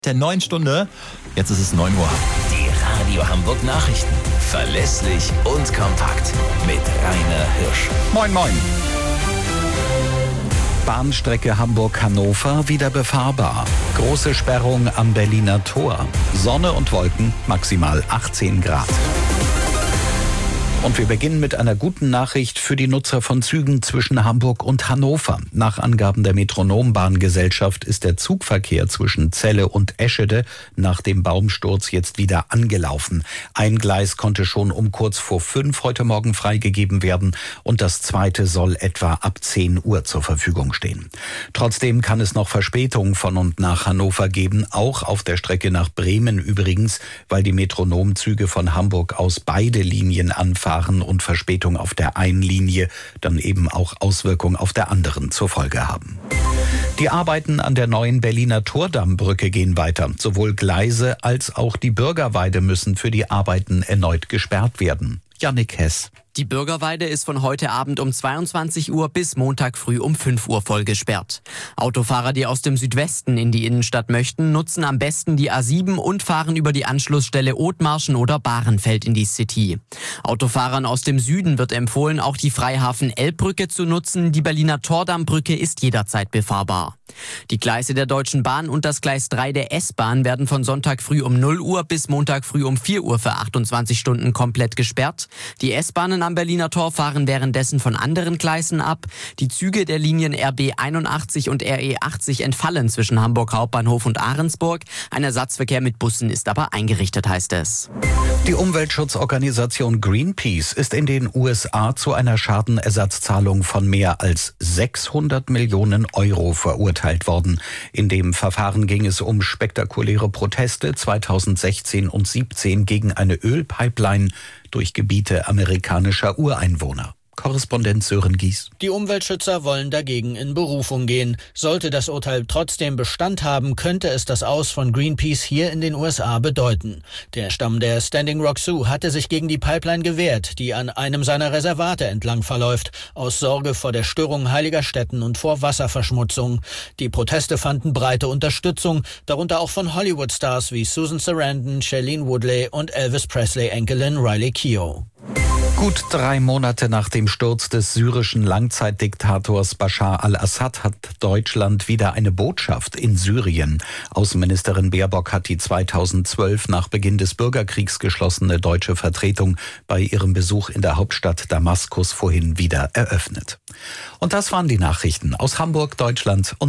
Der 9 Stunde. Jetzt ist es 9 Uhr. Die Radio Hamburg Nachrichten. Verlässlich und kompakt. Mit Rainer Hirsch. Moin, moin. Bahnstrecke Hamburg-Hannover wieder befahrbar. Große Sperrung am Berliner Tor. Sonne und Wolken, maximal 18 Grad. Und wir beginnen mit einer guten Nachricht für die Nutzer von Zügen zwischen Hamburg und Hannover. Nach Angaben der Metronombahngesellschaft ist der Zugverkehr zwischen Celle und Eschede nach dem Baumsturz jetzt wieder angelaufen. Ein Gleis konnte schon um kurz vor 5 heute Morgen freigegeben werden und das zweite soll etwa ab 10 Uhr zur Verfügung stehen. Trotzdem kann es noch Verspätungen von und nach Hannover geben, auch auf der Strecke nach Bremen übrigens, weil die Metronomzüge von Hamburg aus beide Linien anfahren und Verspätung auf der einen Linie dann eben auch Auswirkungen auf der anderen zur Folge haben. Die Arbeiten an der neuen Berliner Tordammbrücke gehen weiter. Sowohl Gleise als auch die Bürgerweide müssen für die Arbeiten erneut gesperrt werden. Jannik Hess. Die Bürgerweide ist von heute Abend um 22 Uhr bis Montag früh um 5 Uhr voll gesperrt. Autofahrer, die aus dem Südwesten in die Innenstadt möchten, nutzen am besten die A7 und fahren über die Anschlussstelle Othmarschen oder Bahrenfeld in die City. Autofahrern aus dem Süden wird empfohlen, auch die Freihafen-Elbbrücke zu nutzen. Die Berliner Tordammbrücke ist jederzeit befahrbar. Die Gleise der Deutschen Bahn und das Gleis 3 der S-Bahn werden von Sonntag früh um 0 Uhr bis Montag früh um 4 Uhr für 28 Stunden komplett gesperrt. Die S-Bahnen am Berliner Tor fahren währenddessen von anderen Gleisen ab. Die Züge der Linien RB 81 und RE 80 entfallen zwischen Hamburg Hauptbahnhof und Ahrensburg. Ein Ersatzverkehr mit Bussen ist aber eingerichtet, heißt es. Die Umweltschutzorganisation Greenpeace ist in den USA zu einer Schadenersatzzahlung von mehr als 600 Millionen Euro verurteilt worden. In dem Verfahren ging es um spektakuläre Proteste 2016 und 2017 gegen eine Ölpipeline durch Gebiete amerikanischer Ureinwohner. Korrespondent Sören Gies. Die Umweltschützer wollen dagegen in Berufung gehen. Sollte das Urteil trotzdem Bestand haben, könnte es das Aus von Greenpeace hier in den USA bedeuten. Der Stamm der Standing Rock Sioux hatte sich gegen die Pipeline gewehrt, die an einem seiner Reservate entlang verläuft, aus Sorge vor der Störung heiliger Stätten und vor Wasserverschmutzung. Die Proteste fanden breite Unterstützung, darunter auch von Hollywood-Stars wie Susan Sarandon, Shailene Woodley und Elvis Presley-Enkelin Riley Keough. Gut 3 Monate nach dem Sturz des syrischen Langzeitdiktators Bashar al-Assad hat Deutschland wieder eine Botschaft in Syrien. Außenministerin Baerbock hat die 2012 nach Beginn des Bürgerkriegs geschlossene deutsche Vertretung bei ihrem Besuch in der Hauptstadt Damaskus vorhin wieder eröffnet. Und das waren die Nachrichten aus Hamburg, Deutschland und